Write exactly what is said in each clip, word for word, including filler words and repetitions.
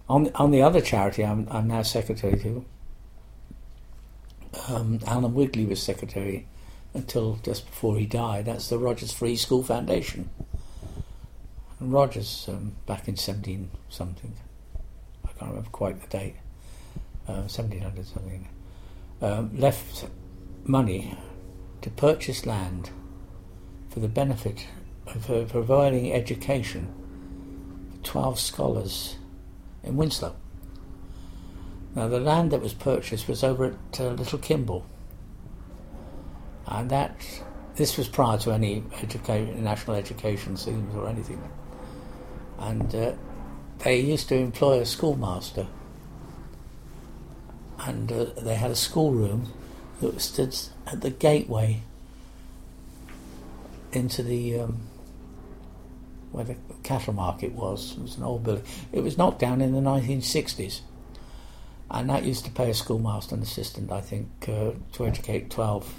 On on the other charity, I'm I'm now secretary to. Um, Alan Wigley was secretary until just before he died. That's the Rogers Free School Foundation. And Rogers, um, back in seventeen something, I can't remember quite the date, uh, seventeen hundred something, um, left money to purchase land for the benefit of uh, providing education for twelve scholars in Winslow. Now, the land that was purchased was over at uh, Little Kimble, and that this was prior to any educa- national education schemes or anything. And uh, they used to employ a schoolmaster, and uh, they had a schoolroom that stood at the gateway into the um, where the cattle market was. It was an old building. It was knocked down in the nineteen sixties. And that used to pay a schoolmaster and assistant, I think, uh, to educate twelve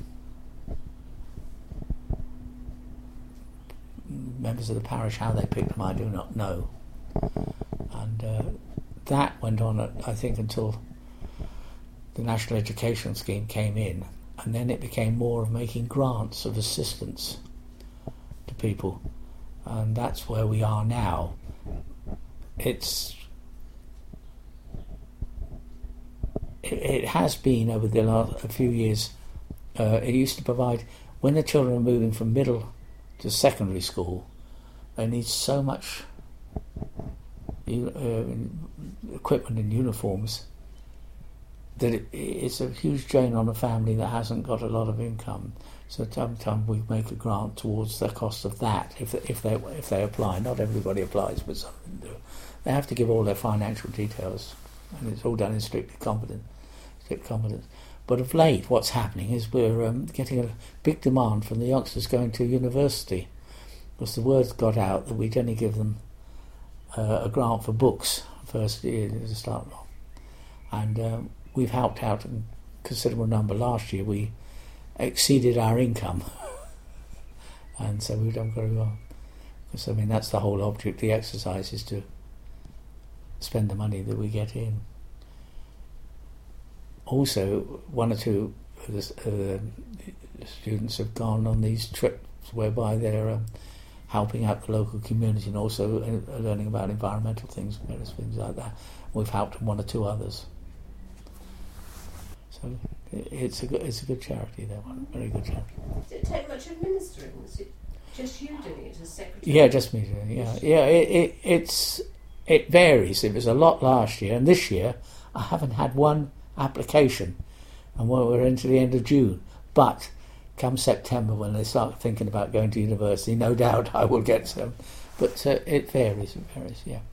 members of the parish. How they picked them, I do not know. And uh, that went on, uh, I think, until the National Education Scheme came in. And then it became more of making grants of assistance to people. And that's where we are now. It's... It has been over the last a few years. Uh, it used to provide, when the children are moving from middle to secondary school, they need so much uh, equipment and uniforms that it, it's a huge drain on a family that hasn't got a lot of income. So sometimes we make a grant towards the cost of that if if they if they apply. Not everybody applies, but some of them do. They have to give all their financial details, and it's all done in strictly confidence. Strict confidence. But of late, what's happening is we're um, getting a big demand from the youngsters going to university, because the word got out that we'd only give them uh, a grant for books first year to start off, and um, we've helped out a considerable number. Last year we exceeded our income, and so we've done very well. Because I mean that's the whole object of the exercise, is to spend the money that we get in. Also, one or two of the uh, students have gone on these trips whereby they're um, helping out the local community and also uh, learning about environmental things, various things like that. We've helped one or two others. So it's a good, it's a good charity, that one, very good charity. Did it take much administering? Was it just you doing it as secretary? Yeah, just me doing it, yeah. Yeah, it, it, it's, it varies. It was a lot last year, and this year I haven't had one application, and we're into the end of June, but come September, when they start thinking about going to university, no doubt I will get some, but uh, it varies, it varies, yeah.